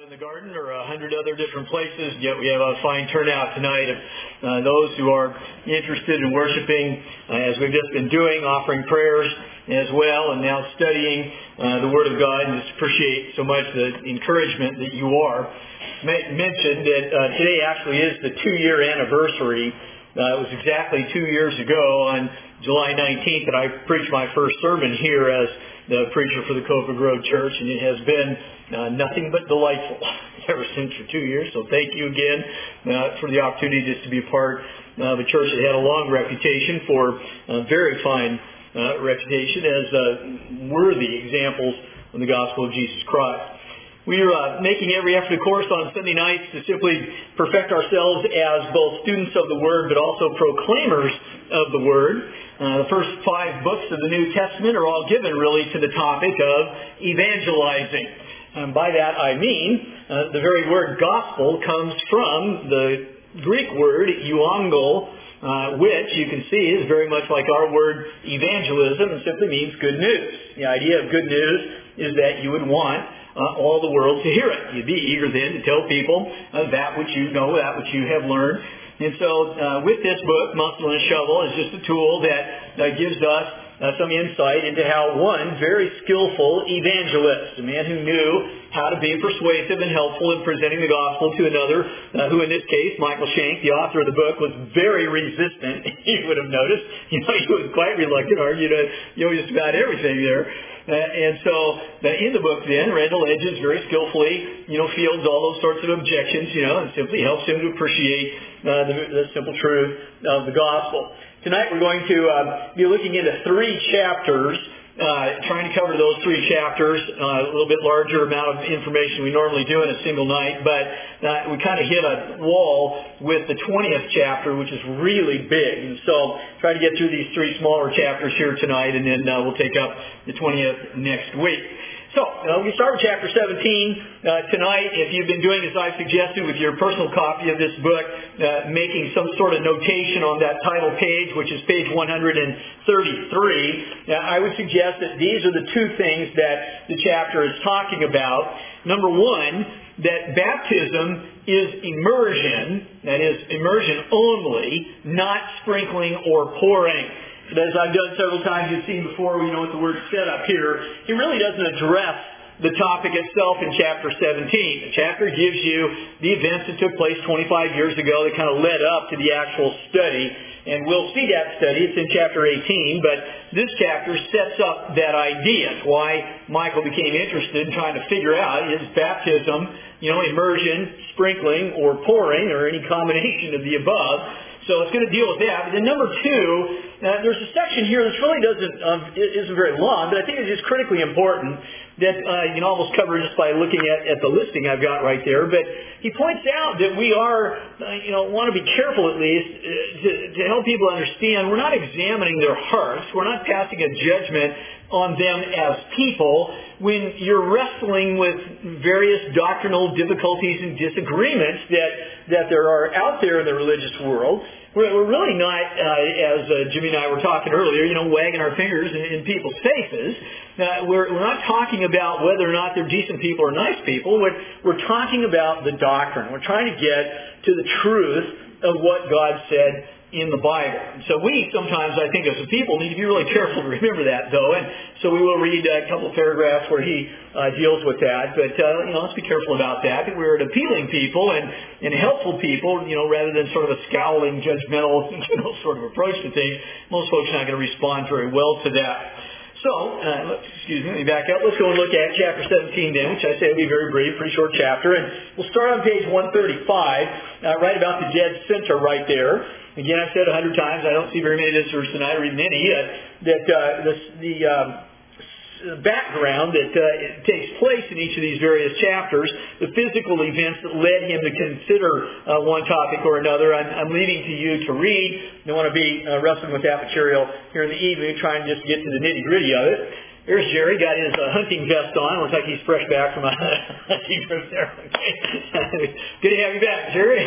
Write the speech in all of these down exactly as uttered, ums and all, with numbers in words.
in the garden or a hundred other different places, yet we have a fine turnout tonight of uh, those who are interested in worshiping, uh, as we've just been doing, offering prayers as well, and now studying uh, the Word of God. And just appreciate so much the encouragement that you are. Ma- mentioned that uh, today actually is the two-year anniversary. Uh, it was exactly two years ago on July nineteenth that I preached my first sermon here as the preacher for the Copper Grove Church, and it has been uh, nothing but delightful ever since for two years. So thank you again uh, for the opportunity just to be a part of a church that had a long reputation for a very fine uh, reputation as uh, worthy examples of the gospel of Jesus Christ. We are uh, making every effort, of course, on Sunday nights to simply perfect ourselves as both students of the Word but also proclaimers of the Word. Uh, the first five books of the New Testament are all given really to the topic of evangelizing. And by that I mean uh, the very word gospel comes from the Greek word euangel, uh, which you can see is very much like our word evangelism and simply means good news. The idea of good news is that you would want Uh, all the world to hear it. You'd be eager then to tell people uh, that which you know, that which you have learned. And so uh, with this book, Muscle and Shovel is just a tool that uh, gives us uh, some insight into how one very skillful evangelist, a man who knew how to be persuasive and helpful in presenting the gospel to another, uh, who in this case, Michael Shank, the author of the book, was very resistant. You would have noticed. You know, he was quite reluctant, argued uh, you know, just about everything there. Uh, and so uh, in the book then, Randall Edges very skillfully, you know, fields all those sorts of objections, you know, and simply helps him to appreciate uh, the, the simple truth of the gospel. Tonight we're going to uh, be looking into three chapters, uh, trying to cover those three chapters, uh, a little bit larger amount of information we normally do in a single night, but uh, we kind of hit a wall with the twentieth chapter, which is really big. And so try to get through these three smaller chapters here tonight, and then uh, we'll take up the twentieth next week. So, uh, we start with chapter seventeen uh, tonight. If you've been doing as I suggested with your personal copy of this book, uh, making some sort of notation on that title page, which is page one hundred thirty-three, uh, I would suggest that these are the two things that the chapter is talking about. Number one, that baptism is immersion, that is, immersion only, not sprinkling or pouring. But as I've done several times, you've seen before, we know what the word set up here. He really doesn't address the topic itself in chapter seventeen. The chapter gives you the events that took place twenty-five years ago that kind of led up to the actual study. And we'll see that study. It's in chapter eighteen. But this chapter sets up that idea. It's why Michael became interested in trying to figure out, is baptism, you know, immersion, sprinkling, or pouring, or any combination of the above. So it's going to deal with that. But then number two, uh, there's a section here that really doesn't um, isn't very long, but I think it's just critically important that uh, you can almost cover just by looking at, at the listing I've got right there. But he points out that we are, uh, you know, want to be careful at least uh, to, to help people understand we're not examining their hearts. We're not passing a judgment on them as people when you're wrestling with various doctrinal difficulties and disagreements that, that there are out there in the religious world. We're, we're really not, uh, as uh, Jimmy and I were talking earlier, you know, wagging our fingers in, in people's faces. Uh, we're, we're not talking about whether or not they're decent people or nice people. We're, we're talking about the doctrine. We're trying to get to the truth of what God said in the Bible. And so we sometimes, I think, as a people, need to be really careful to remember that, though. And so we will read a couple of paragraphs where he uh, deals with that. But, uh, you know, let's be careful about that. We're an appealing people and, and helpful people, you know, rather than sort of a scowling, judgmental, you know, sort of approach to things. Most folks are not going to respond very well to that. So, uh, let's, excuse me, let me back up. Let's go and look at chapter seventeen then, which I say will be very brief, pretty short chapter. And we'll start on page one thirty-five, uh, right about the dead center right there. Again, I've said a hundred times, I don't see very many visitors tonight, or even any, uh, that uh, the, the um, background that uh, takes place in each of these various chapters, the physical events that led him to consider uh, one topic or another, I'm, I'm leaving to you to read. I don't want to be uh, wrestling with that material here in the evening, trying to just get to the nitty-gritty of it. There's Jerry, got his uh, hunting vest on. Looks like he's fresh back from a hunting trip there. Okay. Good to have you back, Jerry.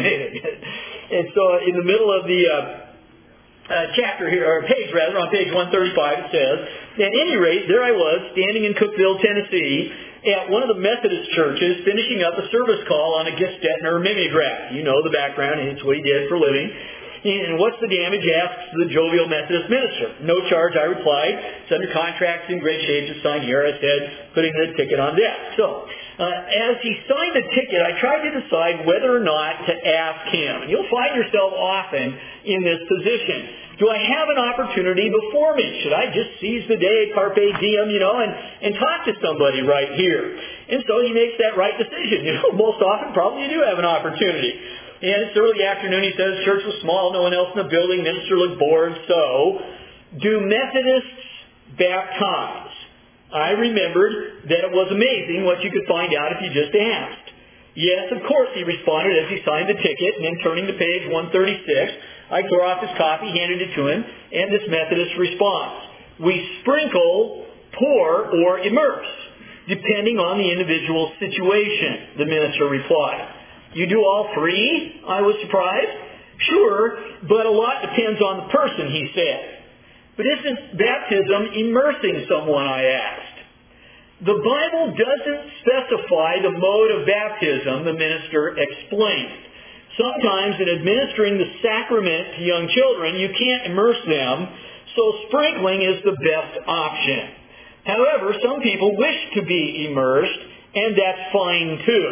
And so in the middle of the uh, uh, chapter here, or page rather, on page one thirty-five, it says, at any rate, there I was, standing in Cookeville, Tennessee, at one of the Methodist churches finishing up a service call on a Gestetner mimeograph. You know the background, and it's what he did for a living. And what's the damage, asks the jovial Methodist minister. No charge, I replied. It's under contract, it's in great shape, just signed here. I said, putting the ticket on deck. So, uh, as he signed the ticket, I tried to decide whether or not to ask him. And you'll find yourself often in this position. Do I have an opportunity before me? Should I just seize the day, carpe diem, you know, and, and talk to somebody right here? And so he makes that right decision. You know, most often probably you do have an opportunity. And it's early afternoon, he says, church was small, no one else in the building, minister looked bored, so, do Methodists baptize? I remembered that it was amazing what you could find out if you just asked. Yes, of course, he responded as he signed the ticket, and then turning to page one thirty-six, I tore off his copy, handed it to him, and this Methodist response. We sprinkle, pour, or immerse, depending on the individual's situation, the minister replied. You do all three? I was surprised. Sure, but a lot depends on the person, he said. But isn't baptism immersing someone, I asked. The Bible doesn't specify the mode of baptism, the minister explained. Sometimes in administering the sacrament to young children, you can't immerse them, so sprinkling is the best option. However, some people wish to be immersed, and that's fine too.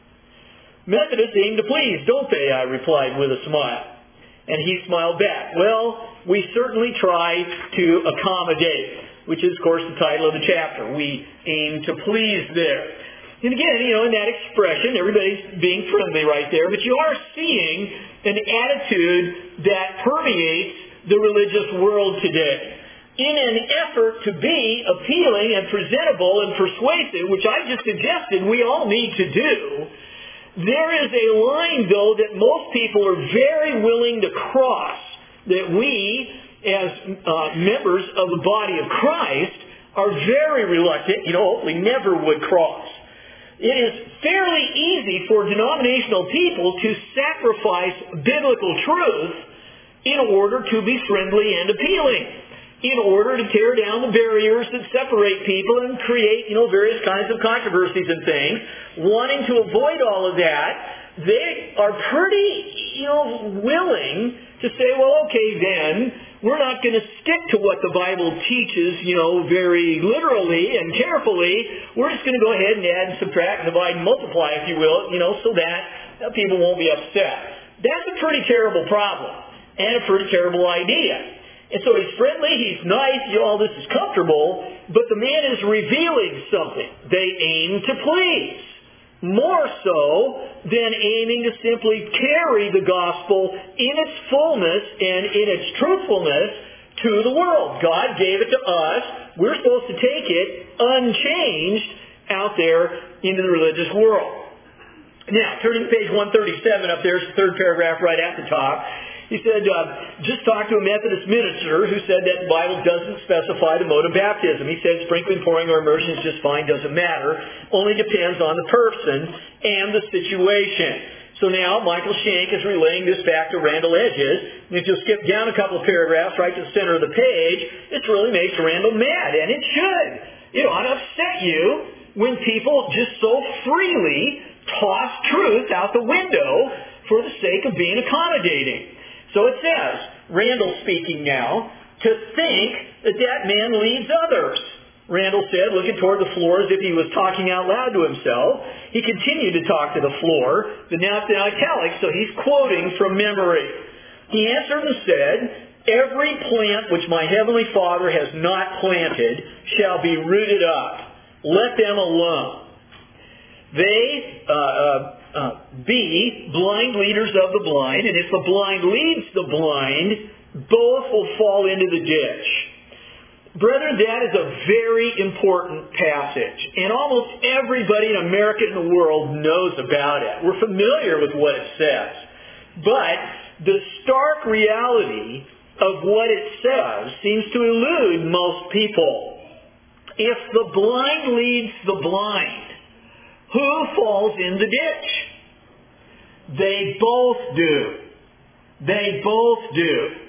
Methodists aim to please, don't they? I replied with a smile. And he smiled back. Well, we certainly try to accommodate, which is, of course, the title of the chapter. We aim to please there. And again, you know, in that expression, everybody's being friendly right there, but you are seeing an attitude that permeates the religious world today. In an effort to be appealing and presentable and persuasive, which I just suggested we all need to do, there is a line, though, that most people are very willing to cross, that we, as uh, members of the body of Christ, are very reluctant, you know, hopefully never would cross. It is fairly easy for denominational people to sacrifice biblical truth in order to be friendly and appealing, in order to tear down the barriers that separate people and create, you know, various kinds of controversies and things. Wanting to avoid all of that, they are pretty, you know, willing to say, well, okay, then, we're not going to stick to what the Bible teaches, you know, very literally and carefully. We're just going to go ahead and add and subtract and divide and multiply, if you will, you know, so that people won't be upset. That's a pretty terrible problem and a pretty terrible idea. And so he's friendly, he's nice, you know, all this is comfortable, but the man is revealing something. They aim to please, more so than aiming to simply carry the gospel in its fullness and in its truthfulness to the world. God gave it to us. We're supposed to take it unchanged out there into the religious world. Now, turning to page one thirty-seven up there's the third paragraph right at the top. He said, uh, just talked to a Methodist minister who said that the Bible doesn't specify the mode of baptism. He said sprinkling, pouring, or immersion is just fine, doesn't matter. Only depends on the person and the situation. So now Michael Shank is relaying this back to Randall Edges. And if you'll skip down a couple of paragraphs right to the center of the page, it really makes Randall mad. And it should. It ought to upset you when people just so freely toss truth out the window for the sake of being accommodating. So it says, Randall speaking now, to think that that man leads others. Randall said, looking toward the floor as if he was talking out loud to himself. He continued to talk to the floor, but now it's in italics, so he's quoting from memory. He answered and said, every plant which my heavenly Father has not planted shall be rooted up. Let them alone. They, uh, uh, uh, be blind leaders of the blind, and if the blind leads the blind, both will fall into the ditch. Brethren, that is a very important passage, and almost everybody in America and the world knows about it. We're familiar with what it says. But the stark reality of what it says seems to elude most people. If the blind leads the blind, who falls in the ditch? They both do. They both do.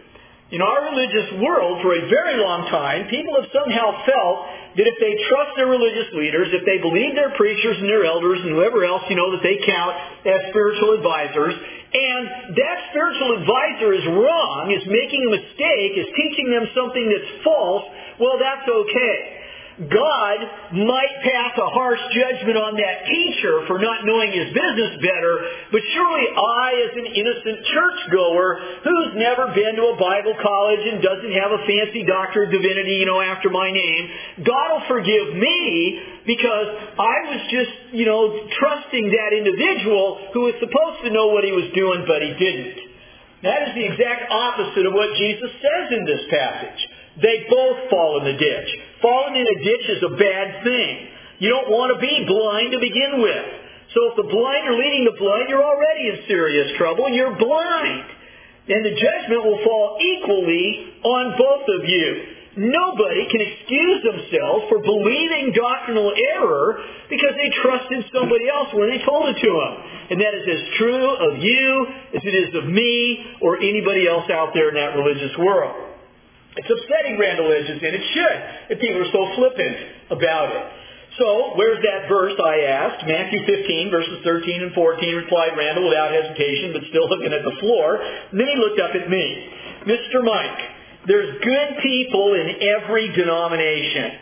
In our religious world, for a very long time, people have somehow felt that if they trust their religious leaders, if they believe their preachers and their elders and whoever else, you know, that they count as spiritual advisors, and that spiritual advisor is wrong, is making a mistake, is teaching them something that's false, well, that's okay. God might pass a harsh judgment on that teacher for not knowing his business better, but surely I, as an innocent churchgoer who's never been to a Bible college and doesn't have a fancy doctorate of divinity, you know, after my name, God will forgive me because I was just, you know, trusting that individual who was supposed to know what he was doing, but he didn't. That is the exact opposite of what Jesus says in this passage. They both fall in the ditch. Falling in a ditch is a bad thing. You don't want to be blind to begin with. So if the blind are leading the blind, you're already in serious trouble and you're blind. And the judgment will fall equally on both of you. Nobody can excuse themselves for believing doctrinal error because they trusted somebody else when they told it to them. And that is as true of you as it is of me or anybody else out there in that religious world. It's upsetting, Randall Edges, and it should, if people are so flippant about it. So, where's that verse, I asked? Matthew fifteen, verses thirteen and fourteen, replied Randall without hesitation, but still looking at the floor. And then he looked up at me. Mister Mike, there's good people in every denomination.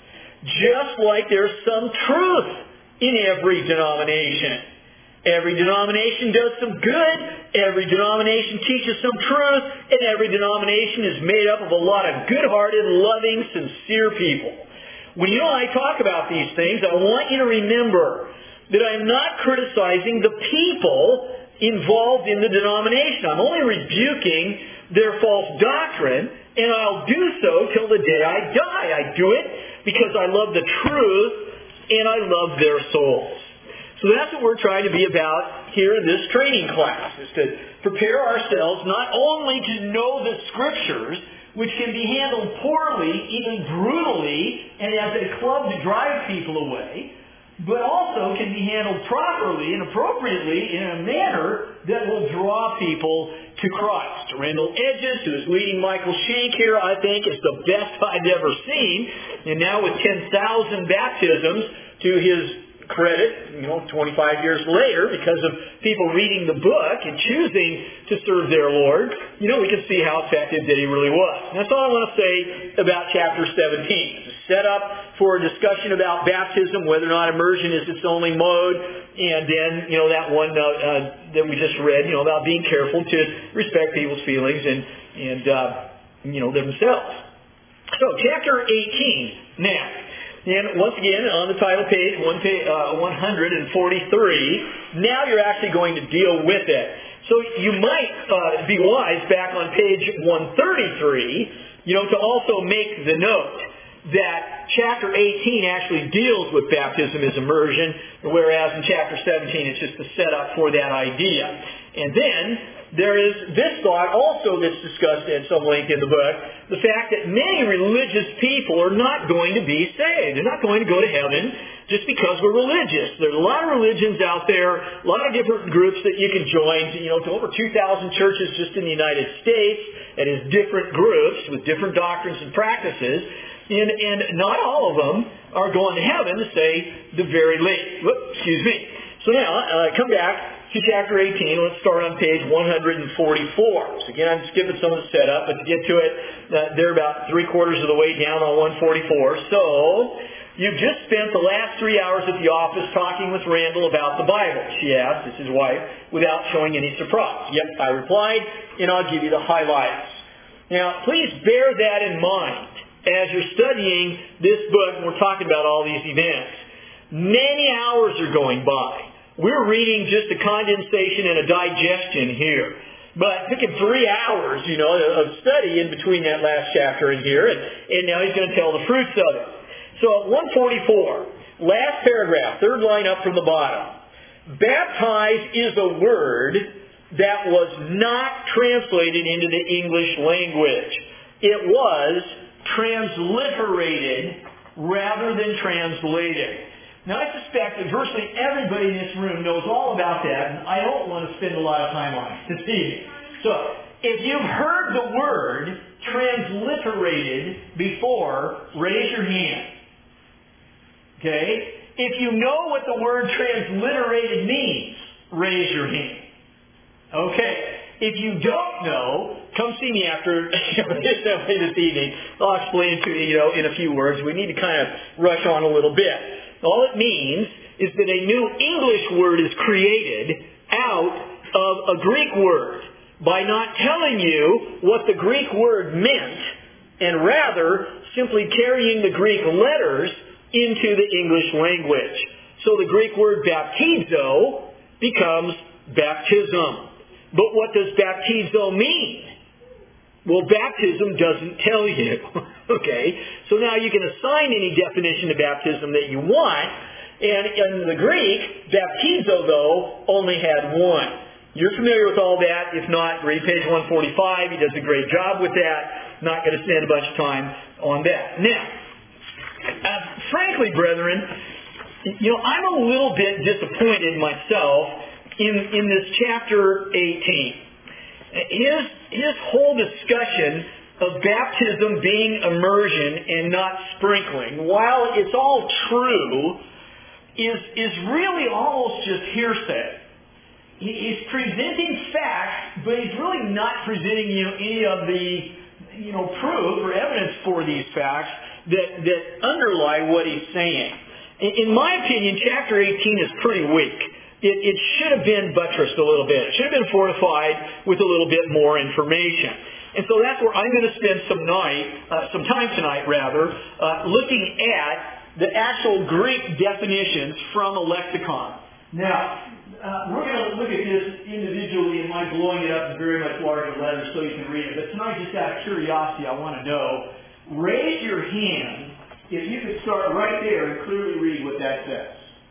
Just like there's some truth in every denomination. Every denomination does some good, every denomination teaches some truth, and every denomination is made up of a lot of good-hearted, loving, sincere people. When you and I talk about these things, I want you to remember that I'm not criticizing the people involved in the denomination. I'm only rebuking their false doctrine, and I'll do so till the day I die. I do it because I love the truth, and I love their souls. So that's what we're trying to be about here in this training class, is to prepare ourselves not only to know the Scriptures, which can be handled poorly, even brutally, and as a club to drive people away, but also can be handled properly and appropriately in a manner that will draw people to Christ. Randall Edges, who is leading Michael Shank here, I think is the best I've ever seen, and now with ten thousand baptisms to his credit, you know, twenty-five years later, because of people reading the book and choosing to serve their Lord, you know, we can see how effective that he really was. And that's all I want to say about chapter seventeen. It's a setup for a discussion about baptism, whether or not immersion is its only mode, and then, you know, that one uh, uh, that we just read, you know, about being careful to respect people's feelings and, and uh, you know, themselves. So, chapter eighteen, now. And once again, on the title page, one forty-three, now you're actually going to deal with it. So you might uh, be wise back on page one thirty-three, you know, to also make the note that chapter eighteen actually deals with baptism as immersion, whereas in chapter seventeen it's just the setup for that idea. And then there is this thought also that's discussed at some length in the book, the fact that many religious people are not going to be saved. They're not going to go to heaven just because we're religious. There's a lot of religions out there, a lot of different groups that you can join, you know, to over two thousand churches just in the United States, and as different groups with different doctrines and practices. And, and not all of them are going to heaven, to say the very least. Whoop, excuse me. So now, uh, come back to chapter eighteen. Let's start on page one forty-four. So again, I'm skipping some of the setup, but to get to it, uh, they're about three quarters of the way down on one forty-four. So, you've just spent the last three hours at the office talking with Randall about the Bible, she asked, it's his wife, without showing any surprise. Yep, I replied, and I'll give you the highlights. Now, please bear that in mind as you're studying this book, and we're talking about all these events. Many hours are going by. We're reading just a condensation and a digestion here. But it took him three hours, you know, of study in between that last chapter and here, and, and now he's going to tell the fruits of it. So at one forty-four, last paragraph, third line up from the bottom. Baptize is a word that was not translated into the English language. It was transliterated rather than translated. Now, I suspect that virtually everybody in this room knows all about that, and I don't want to spend a lot of time on it this evening. So, If you've heard the word transliterated before, raise your hand. Okay? If you know what the word transliterated means, raise your hand. Okay. If you don't know, come see me after this evening. I'll explain it to you, you know, in a few words. We need to kind of rush on a little bit. All it means is that a new English word is created out of a Greek word by not telling you what the Greek word meant, and rather simply carrying the Greek letters into the English language. So the Greek word baptizo becomes baptism. But what does baptizo mean? Well, baptism doesn't tell you. Okay? So now you can assign any definition to baptism that you want. And in the Greek, baptizo, though, only had one. You're familiar with all that. If not, read page one forty-five. He does a great job with that. Not going to spend a bunch of time on that. Now, uh, frankly, brethren, you know, I'm a little bit disappointed myself in, in this chapter eighteen. His, his whole discussion of baptism being immersion and not sprinkling, while it's all true, is, is really almost just hearsay. He, he's presenting facts, but he's really not presenting you any of the you know, proof or evidence for these facts that, that underlie what he's saying. In, in my opinion, chapter eighteen is pretty weak. It, it should have been buttressed a little bit. It should have been fortified with a little bit more information. And so that's where I'm going to spend some night, uh, some time tonight rather, uh, looking at the actual Greek definitions from a lexicon. Now, uh, we're going to look at this individually, and I'm blowing it up in very much larger letters so you can read it. But tonight, just out of curiosity, I want to know, raise your hand if you could start right there and clearly read what that says.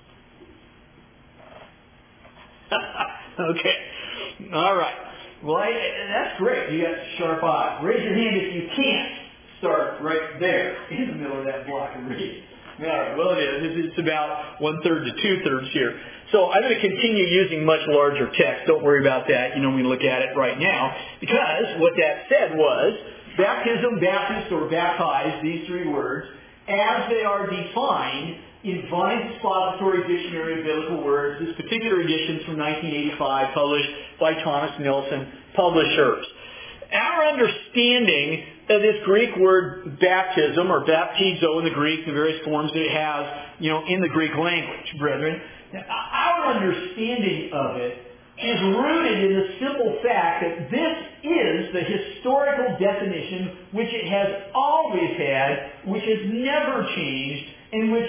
Okay. All right. Well, I, that's great. You got sharp eyes. Raise your hand if you can't start right there in the middle of that block and read. All right. Well, it is. It's about one-third to two-thirds here. So I'm going to continue using much larger text. Don't worry about that. You know, we look at it right now. Because what that said was, baptism, baptist, or baptize, these three words, as they are defined in Vine's Expository Dictionary of Biblical Words. This particular edition is from nineteen eighty-five, published by Thomas Nelson Publishers. Our understanding of this Greek word baptism, or baptizo in the Greek, the various forms that it has, you know, in the Greek language, brethren, our understanding of it is rooted in the simple fact that this is the historical definition which it has always had, which has never changed, in which,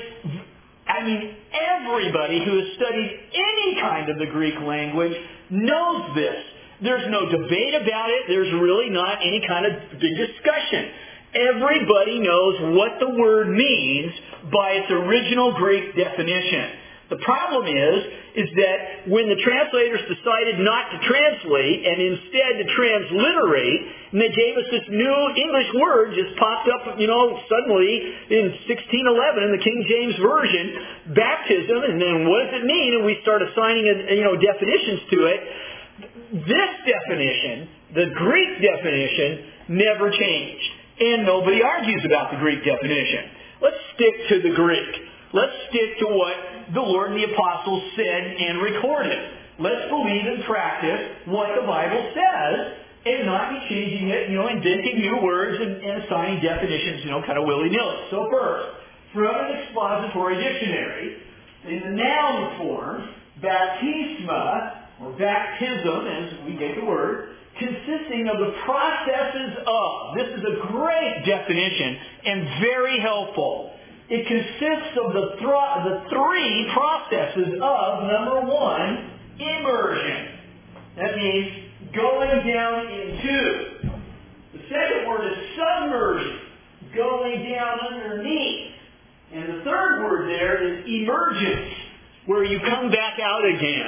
I mean, everybody who has studied any kind of the Greek language knows this. There's no debate about it. There's really not any kind of big discussion. Everybody knows what the word means by its original Greek definition. The problem is, is that when the translators decided not to translate and instead to transliterate, and they gave us this new English word just popped up, you know, suddenly in sixteen eleven in the King James Version, baptism, and then what does it mean? And we start assigning, you know, definitions to it. This definition, the Greek definition, never changed. And nobody argues about the Greek definition. Let's stick to the Greek. Let's stick to what the Lord and the Apostles said and recorded. Let's believe and practice what the Bible says and not be changing it, you know, inventing new words and, and assigning definitions, you know, kind of willy-nilly. So first, from an expository dictionary, in the noun form, baptisma, or baptism, as we get the word, consisting of the processes of. This is a great definition and very helpful. It consists of the, th- the three processes of, number one, immersion. That means going down into. The second word is submersion, going down underneath. And the third word there is emergence, where you come back out again.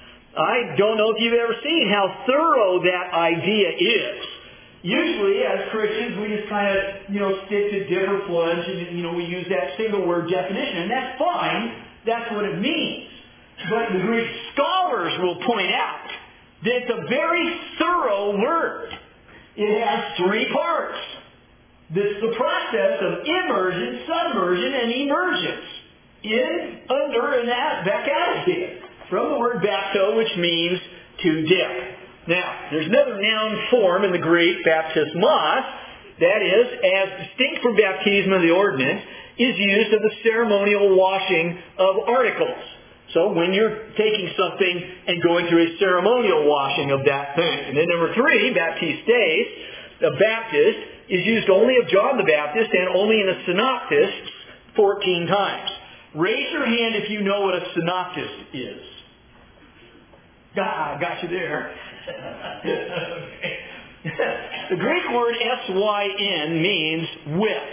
I don't know if you've ever seen how thorough that idea is. Usually, as Christians, we just kind of, you know, stick to different floods and, you know, we use that single word definition. And that's fine. That's what it means. But the Greek scholars will point out that it's a very thorough word. it has three parts. This is the process of immersion, submersion, and emergence. In, under, and out, back out again. From the word bapto, which means to dip. Now, there's another noun form in the Greek, baptismos, that is, as distinct from baptism of the ordinance, is used of the ceremonial washing of articles. So when you're taking something and going through a ceremonial washing of that thing. And then number three, baptistes, the Baptist, is used only of John the Baptist and only in the synoptists fourteen times. Raise your hand if you know what a synoptist is. Ah, got you there. Okay. The Greek word S Y N means with.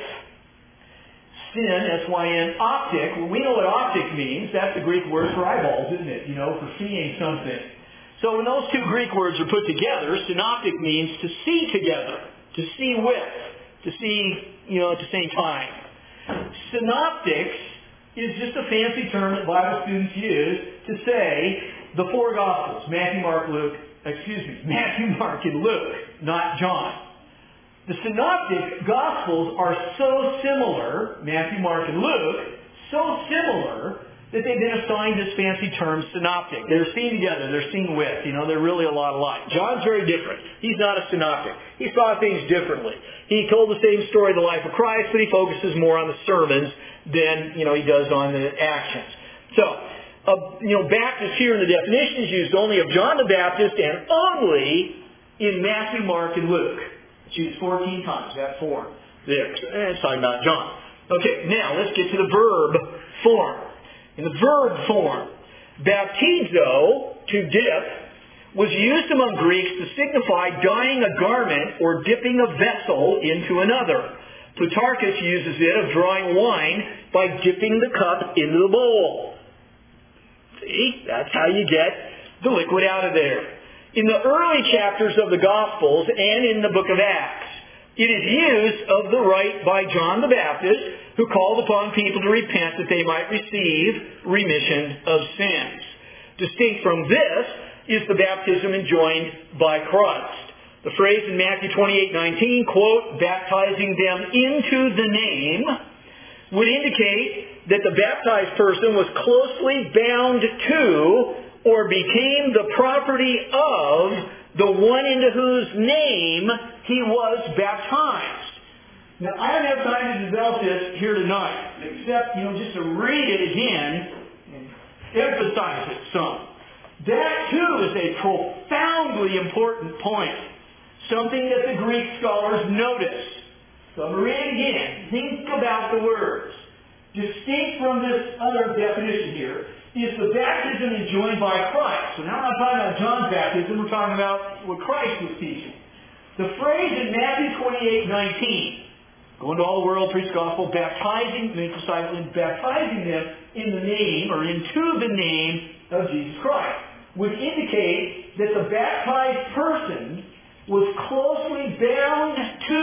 Sin, S Y N, optic. Well, we know what optic means. That's the Greek word for eyeballs, isn't it? You know, for seeing something. So when those two Greek words are put together, synoptic means to see together, to see with, to see, you know, at the same time. Synoptics is just a fancy term that Bible students use to say the four Gospels, Matthew, Mark, Luke, excuse me, Matthew, Mark, and Luke, not John. The Synoptic Gospels are so similar, Matthew, Mark, and Luke, so similar that they've been assigned this fancy term synoptic. They're seen together, they're seen with, you know, they're really a lot alike. John's very different. He's not a synoptic. He saw things differently. He told the same story of the life of Christ, but he focuses more on the sermons than, you know, he does on the actions. So, uh, you know, Baptist here in the definition is used only of John the Baptist and only in Matthew, Mark, and Luke. It's used fourteen times, that form. There. And it's talking about John. Okay, now let's get to the verb form. In the verb form, baptizo, to dip, was used among Greeks to signify dyeing a garment or dipping a vessel into another. Plutarchus uses it of drawing wine by dipping the cup into the bowl. See? That's how you get the liquid out of there. In the early chapters of the Gospels and in the book of Acts, it is used of the rite by John the Baptist, who called upon people to repent that they might receive remission of sins. Distinct from this is the baptism enjoined by Christ. The phrase in Matthew twenty-eight nineteen, quote, baptizing them into the name, would indicate that the baptized person was closely bound to or became the property of the one into whose name he was baptized. Now, I don't have time to develop this here tonight, except, you know, just to read it again and emphasize it some. That, too, is a profoundly important point. Something that the Greek scholars notice. So I'm going to read it again. Think about the words. Distinct from this other definition here is the baptism enjoined by Christ. So now I'm not talking about John's baptism, we're talking about what Christ was teaching. The phrase in Matthew twenty-eight nineteen, go into all the world, preach the gospel, baptizing, make disciples, baptizing them in the name, or into the name of Jesus Christ, would indicate that the baptized person was closely bound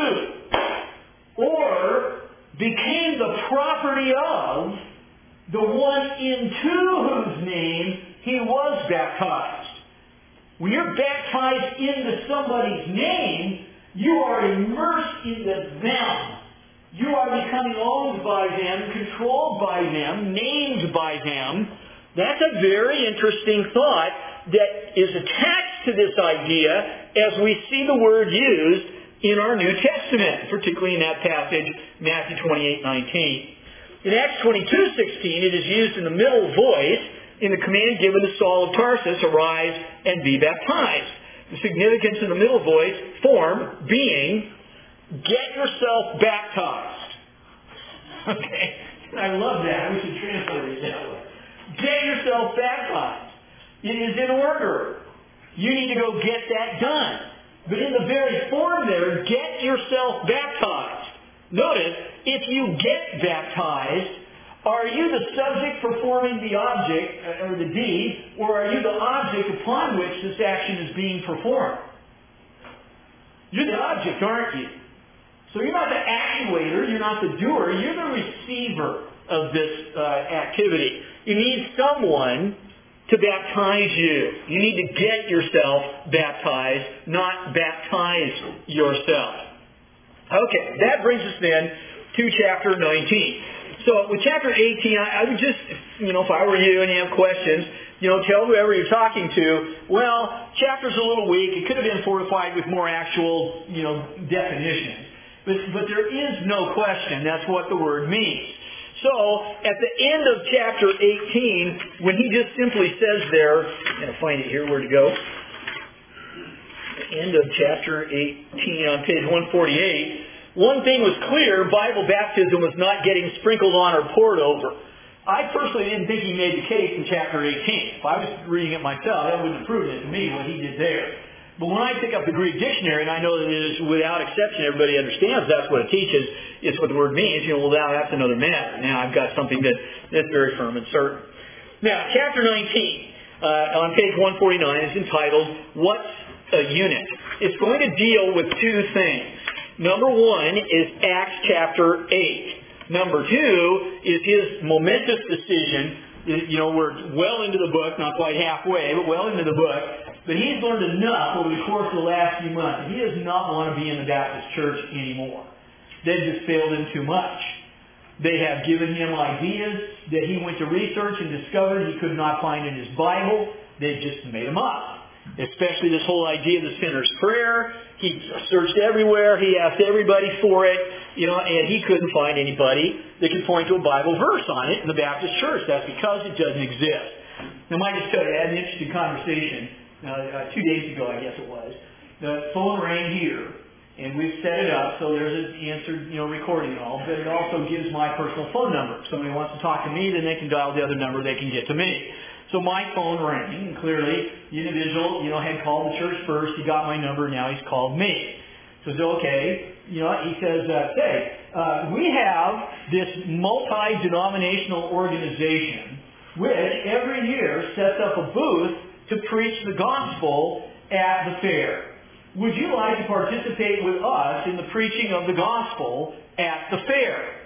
to, or became the property of, the one into whose name he was baptized. When you're baptized into somebody's name, you are immersed into them. You are becoming owned by them, controlled by them, named by them. That's a very interesting thought that is attached to this idea as we see the word used in our New Testament, particularly in that passage, Matthew twenty-eight nineteen. In Acts twenty-two sixteen, it is used in the middle voice in the command given to Saul of Tarsus, arise and be baptized. The significance in the middle voice form being, get yourself baptized. Okay? I love that. We should translate it that way. Get yourself baptized. It is in order. You need to go get that done. But in the very form there, get yourself baptized. Notice, if you get baptized, are you the subject performing the object, or the deed, or are you the object upon which this action is being performed? You're the object, aren't you? So you're not the actuator, you're not the doer, you're the receiver of this uh, activity. You need someone to baptize you. You need to get yourself baptized, not baptize yourself. Okay, that brings us then to chapter nineteen. So with chapter eighteen, I, I would just, you know, if I were you and you have questions, you know, tell whoever you're talking to, well, chapter's a little weak. It could have been fortified with more actual, you know, definitions. But, but there is no question that's what the word means. So, at the end of chapter eighteen, when he just simply says there, I'm going to find it here, where to go. The end of chapter eighteen on page one forty-eight, one thing was clear, Bible baptism was not getting sprinkled on or poured over. I personally didn't think he made the case in chapter eighteen. If I was reading it myself, that wouldn't have proven it to me what he did there. But when I pick up the Greek dictionary, and I know that it is without exception, everybody understands that's what it teaches, it's what the word means, you know, well, now that's another matter. Now I've got something that, that's very firm and certain. Now, chapter nineteen, uh, on page one forty-nine, is entitled, What's a Unit? It's going to deal with two things. Number one is Acts chapter eight. Number two is his momentous decision. You know, we're well into the book, not quite halfway, but well into the book. But he's learned enough over the course of the last few months. He does not want to be in the Baptist church anymore. They've just failed him too much. They have given him ideas that he went to research and discovered he could not find in his Bible. They've just made them up. Especially this whole idea of the sinner's prayer. He searched everywhere. He asked everybody for it. You know, and he couldn't find anybody that could point to a Bible verse on it in the Baptist church. That's because it doesn't exist. Now, I might just tell you, I had an interesting conversation uh, uh, two days ago, I guess it was. The phone rang here, and we've set it up so there's an answered, you know, recording and all, but it also gives my personal phone number. If somebody wants to talk to me, then they can dial the other number, they can get to me. So my phone rang, and clearly the individual, you know, had called the church first. He got my number, now he's called me. So it's okay. You know, he says, uh, say, uh, we have this multi-denominational organization which every year sets up a booth to preach the gospel at the fair. Would you like to participate with us in the preaching of the gospel at the fair?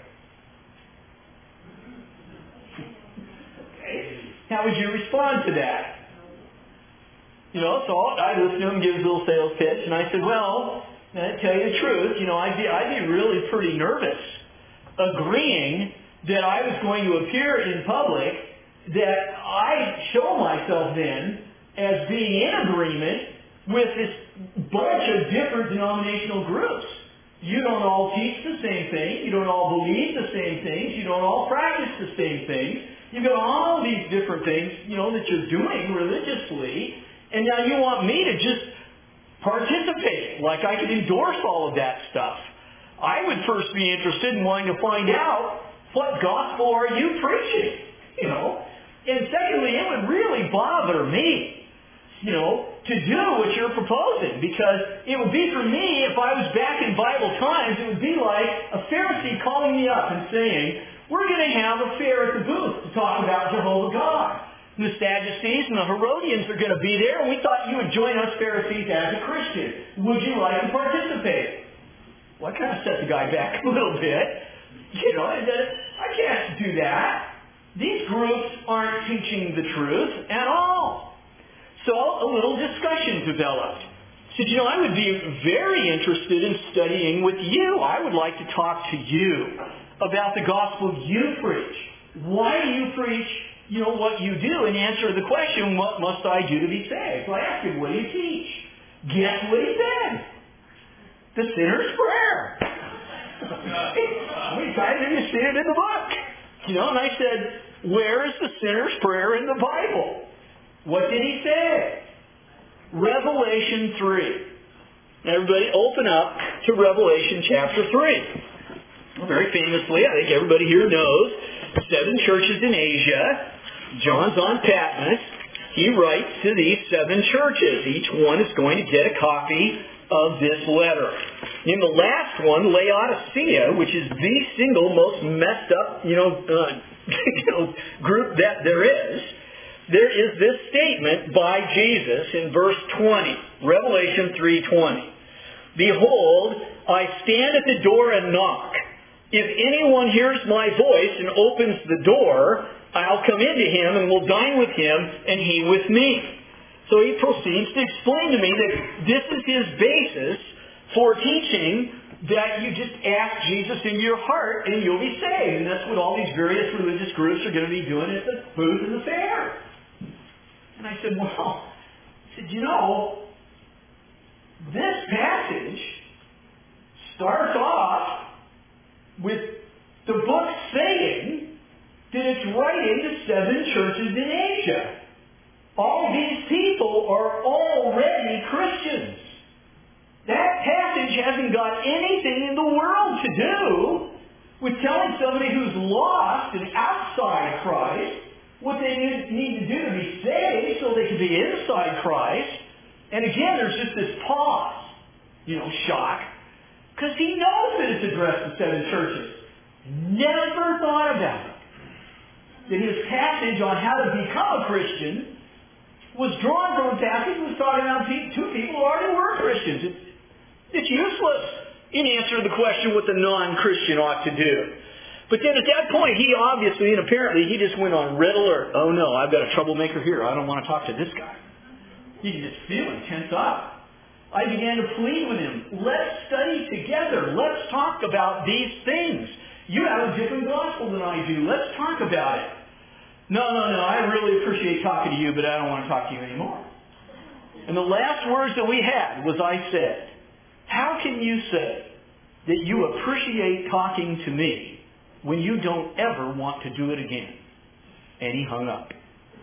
Okay. How would you respond to that? You know, so I listened to him give his little sales pitch, and I said, well, to tell you the truth, you know, I'd be, I'd be really pretty nervous agreeing that I was going to appear in public, that I show myself then as being in agreement with this bunch of different denominational groups. You don't all teach the same thing. You don't all believe the same things. You don't all practice the same things. You've got all these different things, you know, that you're doing religiously, and now you want me to just participate, like I could endorse all of that stuff. I would first be interested in wanting to find out, what gospel are you preaching? You know? And secondly, it would really bother me, you know, to do what you're proposing, because it would be for me, if I was back in Bible times, it would be like a Pharisee calling me up and saying, we're going to have a fair at the booth to talk about Jehovah God. And the Sadducees and the Herodians are going to be there, and we thought you would join us Pharisees as a Christian. Would you like to participate? Well, I kind of set the guy back a little bit. You know, I said, I can't do that. These groups aren't teaching the truth at all. So a little discussion developed. I said, you know, I would be very interested in studying with you. I would like to talk to you about the gospel you preach. Why do you preach, you know, what you do? And answer the question, what must I do to be saved? So I asked him, what do you teach? Guess what he said? The sinner's prayer. We tried to see it in the book. You know, and I said, where is the sinner's prayer in the Bible? What did he say? Revelation three. Everybody open up to Revelation chapter three. Well, very famously, I think everybody here knows, seven churches in Asia. John's on Patmos. He writes to these seven churches. Each one is going to get a copy of this letter. In the last one, Laodicea, which is the single most messed up, you know, uh, you know, group that there is, there is this statement by Jesus in verse twenty, Revelation three twenty. Behold, I stand at the door and knock. If anyone hears my voice and opens the door, I'll come into him and will dine with him and he with me. So he proceeds to explain to me that this is his basis for teaching that you just ask Jesus into your heart and you'll be saved. And that's what all these various religious groups are going to be doing at the booth in the fair. And I said, well, I said, you know, this passage starts off with the book saying that it's writing to seven churches in Asia. All these people are already Christians. That passage hasn't got anything in the world to do with telling somebody who's lost and outside Christ what they need to do to be saved so they can be inside Christ. And again, there's just this pause, you know, shock, because he knows that it's addressed to seven churches. Never thought about it. That his passage on how to become a Christian was drawn from a passage that was talking about two people who already were Christians. It's, it's useless in answer to the question what the non-Christian ought to do. But then at that point, he obviously and apparently he just went on red alert. Oh no, I've got a troublemaker here. I don't want to talk to this guy. You can just feel him tense up. I began to plead with him. Let's study together. Let's talk about these things. You have a different gospel than I do. Let's talk about it. No, no, no, I really appreciate talking to you, but I don't want to talk to you anymore. And the last words that we had was I said, how can you say that you appreciate talking to me when you don't ever want to do it again? And he hung up.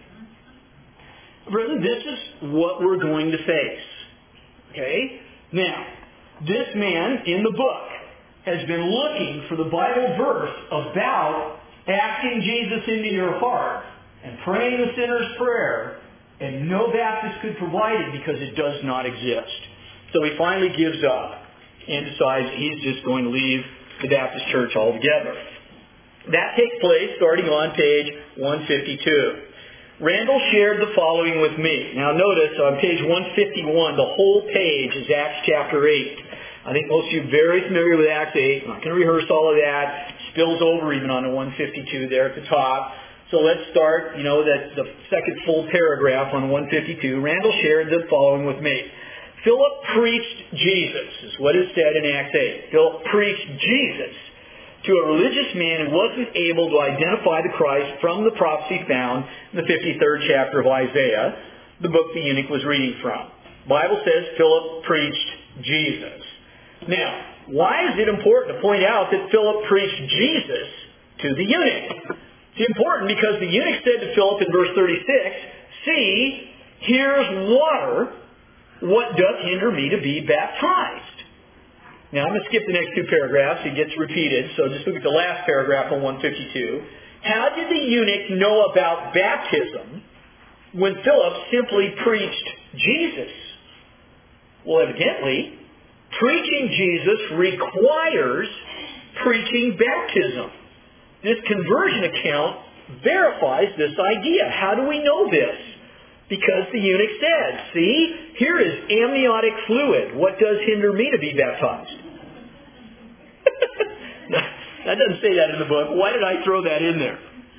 Brethren, this is what we're going to face. Okay? Now, this man in the book has been looking for the Bible verse about asking Jesus into your heart and praying the sinner's prayer, and no Baptist could provide it because it does not exist. So he finally gives up and decides he's just going to leave the Baptist church altogether. That takes place starting on page one fifty-two. Randall shared the following with me. Now notice on page one fifty-one, the whole page is Acts chapter eight. I think most of you are very familiar with Acts eight. I'm not going to rehearse all of that. It spills over even on the one fifty-two there at the top. So let's start, you know, that the second full paragraph on one fifty-two. Randall shared the following with me. Philip preached Jesus, is what is said in Acts eight. Philip preached Jesus to a religious man who wasn't able to identify the Christ from the prophecy found in the fifty-third chapter of Isaiah, the book the eunuch was reading from. The Bible says Philip preached Jesus. Now, why is it important to point out that Philip preached Jesus to the eunuch? It's important because the eunuch said to Philip in verse thirty-six, see, here's water. What doth hinder me to be baptized? Now, I'm going to skip the next two paragraphs. It gets repeated, so just look at the last paragraph on one fifty-two. How did the eunuch know about baptism when Philip simply preached Jesus? Well, evidently, preaching Jesus requires preaching baptism. This conversion account verifies this idea. How do we know this? Because the eunuch said, see, here is amniotic fluid. What does hinder me to be baptized? That doesn't say that in the book. Why did I throw that in there?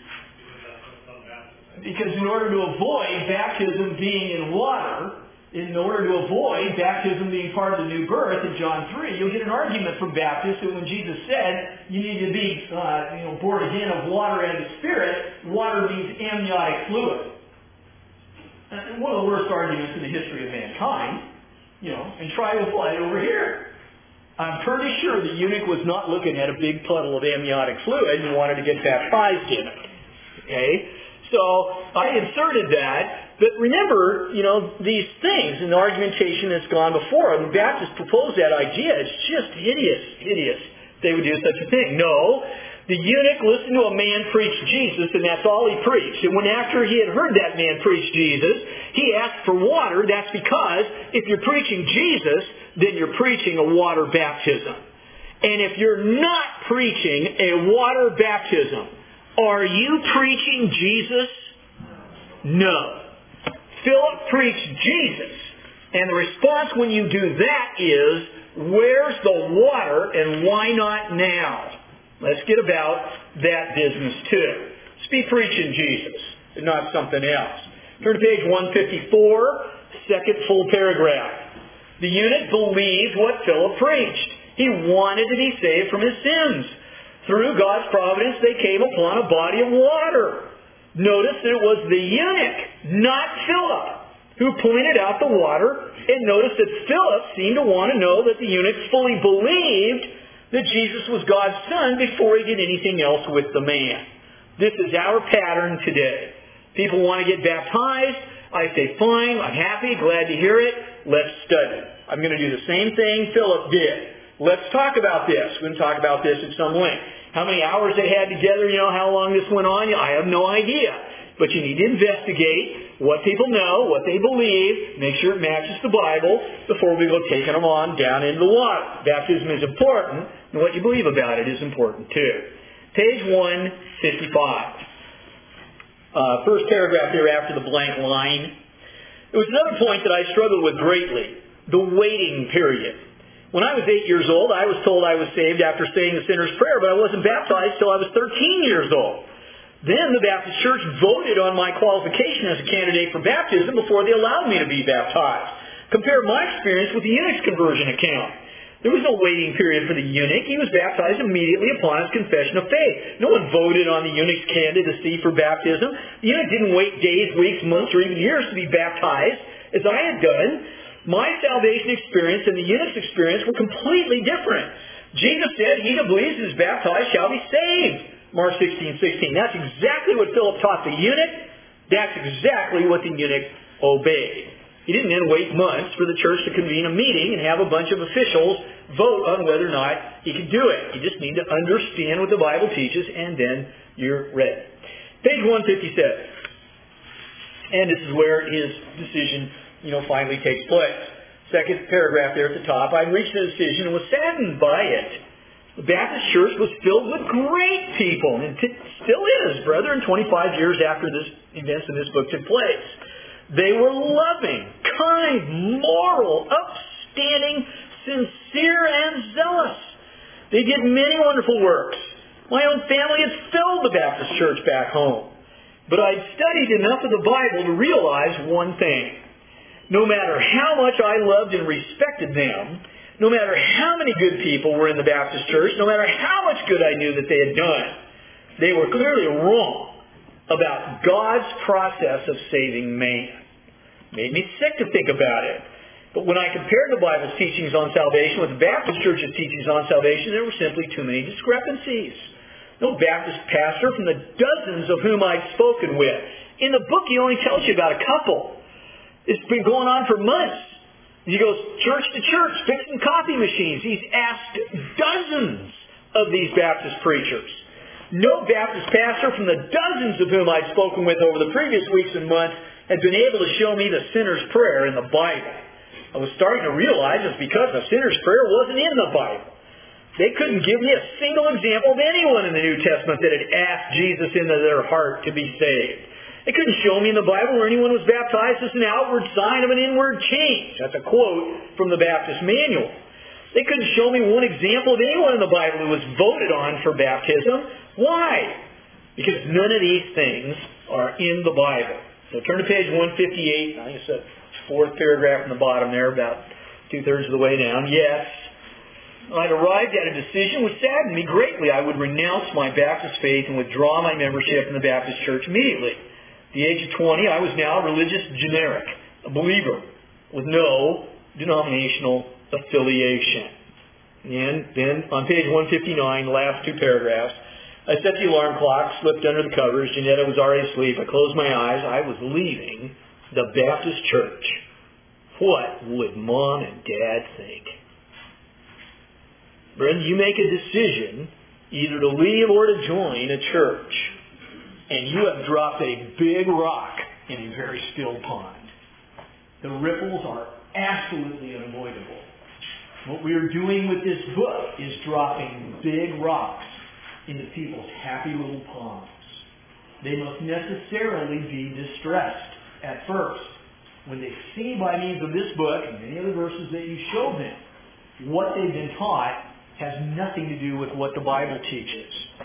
Because in order to avoid baptism being in water, in order to avoid baptism being part of the new birth in John three, you'll get an argument from Baptists that when Jesus said you need to be uh, you know, born again of water and the Spirit, water means amniotic fluid. And one of the worst arguments in the history of mankind, you know, and try to apply it over here. I'm pretty sure the eunuch was not looking at a big puddle of amniotic fluid and wanted to get baptized in it. Okay? So I inserted that. But remember, you know, these things in the argumentation that's gone before. When Baptists proposed that idea, it's just hideous, hideous. They would do such a thing. No. The eunuch listened to a man preach Jesus, and that's all he preached. And when after he had heard that man preach Jesus, he asked for water. That's because if you're preaching Jesus, then you're preaching a water baptism. And if you're not preaching a water baptism, are you preaching Jesus? No. Philip preached Jesus. And the response when you do that is, where's the water and why not now? Let's get about that business too. Let's be preaching Jesus and not something else. Turn to page one fifty-four, second full paragraph. The eunuch believed what Philip preached. He wanted to be saved from his sins. Through God's providence, they came upon a body of water. Notice that it was the eunuch, not Philip, who pointed out the water, and notice that Philip seemed to want to know that the eunuch fully believed that Jesus was God's Son before he did anything else with the man. This is our pattern today. People want to get baptized. I say, fine, I'm happy, glad to hear it. Let's study. I'm going to do the same thing Philip did. Let's talk about this. We're going to talk about this at some length. How many hours they had together, you know, how long this went on, I have no idea. But you need to investigate what people know, what they believe, make sure it matches the Bible before we go taking them on down into the water. Baptism is important, and what you believe about it is important too. Page one fifty-five. Uh, first paragraph there after the blank line. It was another point that I struggled with greatly, the waiting period. When I was eight years old, I was told I was saved after saying the sinner's prayer, but I wasn't baptized till I was thirteen years old. Then the Baptist Church voted on my qualification as a candidate for baptism before they allowed me to be baptized. Compare my experience with the eunuch's conversion account. There was no waiting period for the eunuch. He was baptized immediately upon his confession of faith. No one voted on the eunuch's candidacy for baptism. The eunuch didn't wait days, weeks, months, or even years to be baptized, as I had done. My salvation experience and the eunuch's experience were completely different. Jesus said, "He that believes and is baptized shall be saved." Mark sixteen sixteen. That's exactly what Philip taught the eunuch. That's exactly what the eunuch obeyed. He didn't then wait months for the church to convene a meeting and have a bunch of officials vote on whether or not he could do it. You just need to understand what the Bible teaches, and then you're ready. Page one fifty-seven. And this is where his decision, you know, finally takes place. Second paragraph there at the top. I reached a decision and was saddened by it. The Baptist Church was filled with great people, and it still is, brethren, twenty-five years after this events in this book took place. They were loving, kind, moral, upstanding, sincere, and zealous. They did many wonderful works. My own family had filled the Baptist Church back home. But I'd studied enough of the Bible to realize one thing. No matter how much I loved and respected them, no matter how many good people were in the Baptist Church, no matter how much good I knew that they had done, they were clearly wrong about God's process of saving man. Made me sick to think about it. But when I compared the Bible's teachings on salvation with the Baptist Church's teachings on salvation, there were simply too many discrepancies. No Baptist pastor from the dozens of whom I'd spoken with. In the book, he only tells you about a couple. It's been going on for months. He goes church to church, fixing coffee machines. He's asked dozens of these Baptist preachers. No Baptist pastor from the dozens of whom I'd spoken with over the previous weeks and months had been able to show me the sinner's prayer in the Bible. I was starting to realize it's because the sinner's prayer wasn't in the Bible. They couldn't give me a single example of anyone in the New Testament that had asked Jesus into their heart to be saved. They couldn't show me in the Bible where anyone was baptized as an outward sign of an inward change. That's a quote from the Baptist Manual. They couldn't show me one example of anyone in the Bible who was voted on for baptism. Why? Because none of these things are in the Bible. So turn to page one fifty-eight. I think it's the fourth paragraph from the bottom there, about two-thirds of the way down. Yes, I'd arrived at a decision which saddened me greatly. I would renounce my Baptist faith and withdraw my membership in the Baptist Church immediately. At the age of twenty, I was now a religious generic, a believer, with no denominational affiliation. And then on page one fifty-nine, the last two paragraphs, I set the alarm clock, slipped under the covers. Janetta was already asleep. I closed my eyes. I was leaving the Baptist Church. What would Mom and Dad think? Brethren, you make a decision either to leave or to join a church, and you have dropped a big rock in a very still pond. The ripples are absolutely unavoidable. What we are doing with this book is dropping big rocks into people's happy little ponds. They must necessarily be distressed at first when they see by means of this book and many other verses that you show them what they've been taught has nothing to do with what the Bible teaches.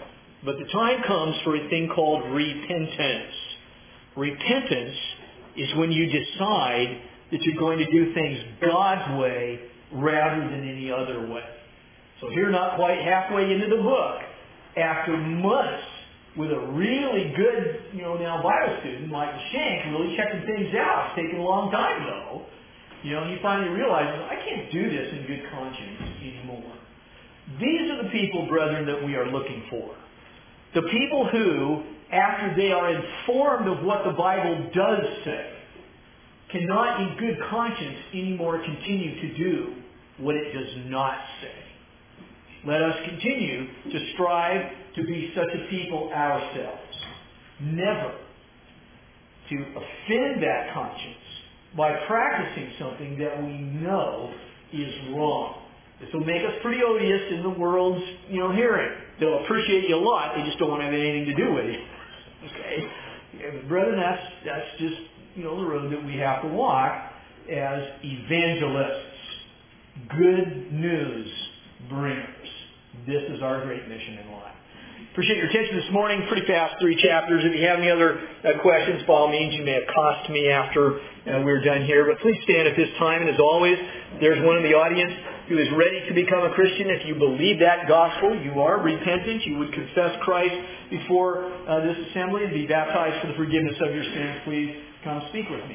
But the time comes for a thing called repentance. Repentance is when you decide that you're going to do things God's way rather than any other way. So here, not quite halfway into the book, after months with a really good, you know, now Bible student like Shank, really checking things out. It's taken a long time, though. You know, he finally realizes, I can't do this in good conscience anymore. These are the people, brethren, that we are looking for. The people who, after they are informed of what the Bible does say, cannot in good conscience anymore continue to do what it does not say. Let us continue to strive to be such a people ourselves. Never to offend that conscience by practicing something that we know is wrong. This will make us pretty odious in the world's, you know, hearing. They'll appreciate you a lot, they just don't want to have anything to do with you. Okay? Yeah, but brethren, that's, that's just, you know, the road that we have to walk as evangelists. Good news bringers. This is our great mission in life. Appreciate your attention this morning. Pretty fast, three chapters. If you have any other uh, questions, by all means, you may accost me after uh, we're done here. But please stand at this time. And as always, there's one in the audience who is ready to become a Christian. If you believe that gospel, you are repentant, you would confess Christ before uh, this assembly and be baptized for the forgiveness of your sins, please come speak with me.